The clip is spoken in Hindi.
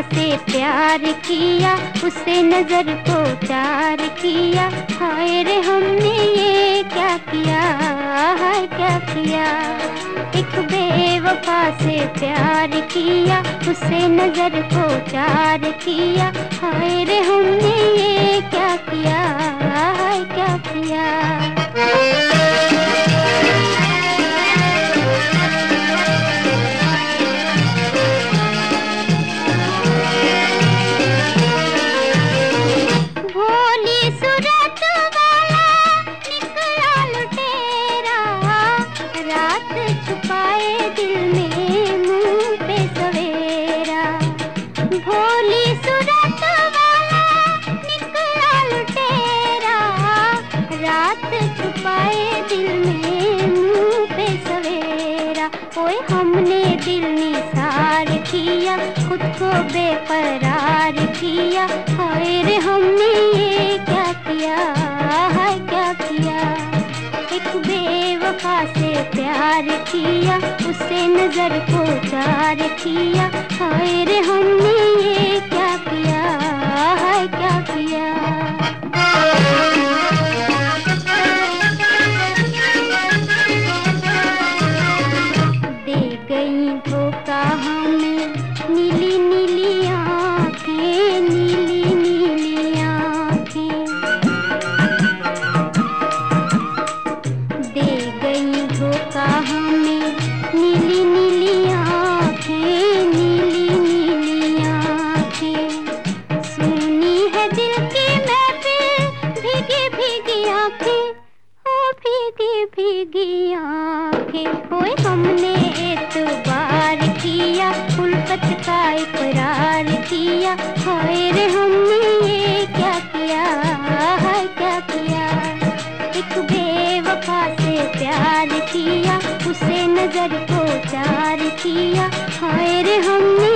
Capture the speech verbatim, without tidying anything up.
से प्यार किया, उसे नजर को चार किया। हाय रे हमने ये क्या किया, हाय क्या किया। एक बेवफा से प्यार किया, उसे नजर को चार किया। हाय रे हमने ये क्या किया, हाय क्या किया। भोली सूरत वाला निकला लुटेरा, रात छुपाए दिल में मुंह पे सवेरा। ओए हमने दिल निसार किया, खुद को बेकरार किया। हाय रे हमने ये क्या किया, हाय क्या किया। एक बेवफा से प्यार किया, उसे नजर को चार किया। हाय रे हमने ये क्या किया, हाय क्या किया। दे गई धोखा हमें नीली नीली आँखें, नीली नीली आँखें। दे गई धोखा हमें नीली नीली आँखें, नीली नीली आँखें। सुनी है दिल की महफिल, भीगी भीगी आँखें, ओ भीगी भीगी आँखें। ओए हमने एतबार किया, उल्फत का इकरार किया। हाय रे हमने ये क्या किया, हाय क्या किया। एक बेवफा से प्यार किया, उसे नजर को चार किया। हाय रे हमने